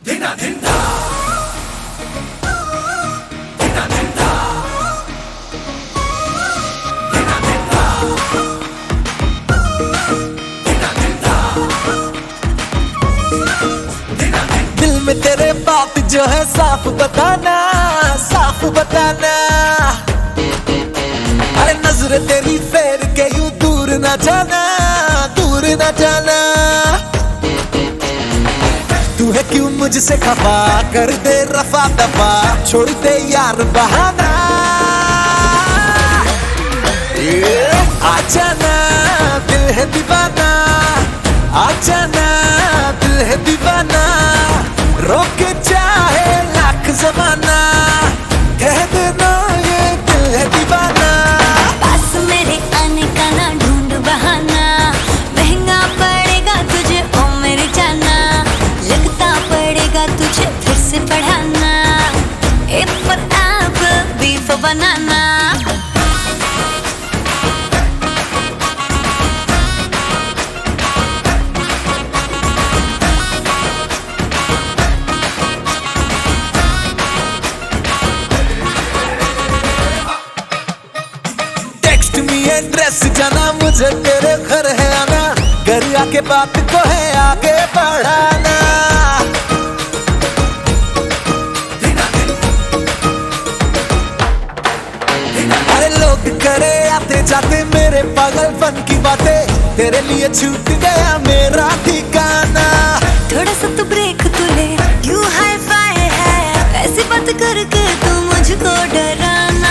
धिना धिंदा धिना धिंदा धिना धिंदा धिना धिंदा धिना धिंदा। दिल में तेरे बात जो है साफ बताना, साफ बताना। अरे नजर तेरी फेर के यूं दूर न जाना, दूर न जाना। तू है क्यों मुझसे खफा, कर दे रफा दफा, छोड़ दे यार बहाना। आ जाना दिल है दीवाना, आ जाना दिल है दीवाना। रोक चाहे लाख जमाना, कह देना ये दिल है दीवाना। पास मेरे आने का ना ढूंढ बहाना, महंगा पड़ेगा तुझे ओ मेरी जाना। लगता पड़ेगा तुझे फिर से पढ़ाना, A for apple, B for banana. Address जाना, मुझे तेरे घर है आना, घर आके बात को है आगे बढ़ाना। अरे लोग करे आते जाते मेरे पागलपन की बातें, तेरे लिए छूट गया मेरा ठिकाना। थोड़ा सा तो ब्रेक तू ले, यू हाई फाई है, ऐसी बात करके तू मुझको डराना।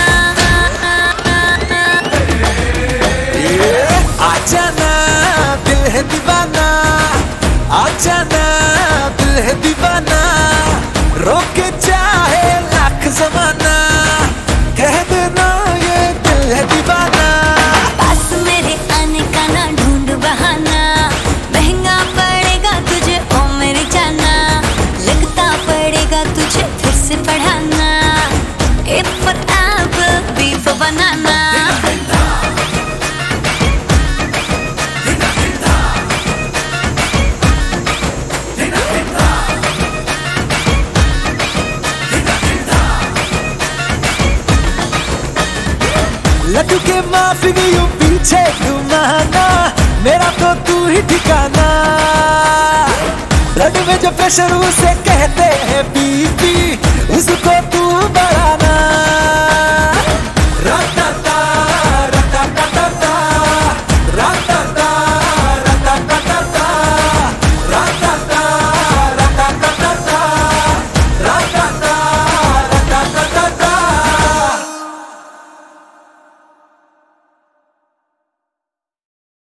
आ जाना दिल है दीवाना, आ जाना दिल है दीवाना। रोक चाहे लाख जमाना, कह देना ये दिल है दीवाना। पास मेरे आने का ना ढूंढ बहाना, महंगा पड़ेगा तुझे ओ मेरी जाना। लगता पड़ेगा तुझे फिर से पढ़ाना, A for apple, B for banana. Laddoo के माफी यूं पीछे घुमाना, मेरा तो तू ही ठिकाना। ब्लड में जो प्रेशर उसे कहते हैं बीपी, उसको तू बढ़ाना।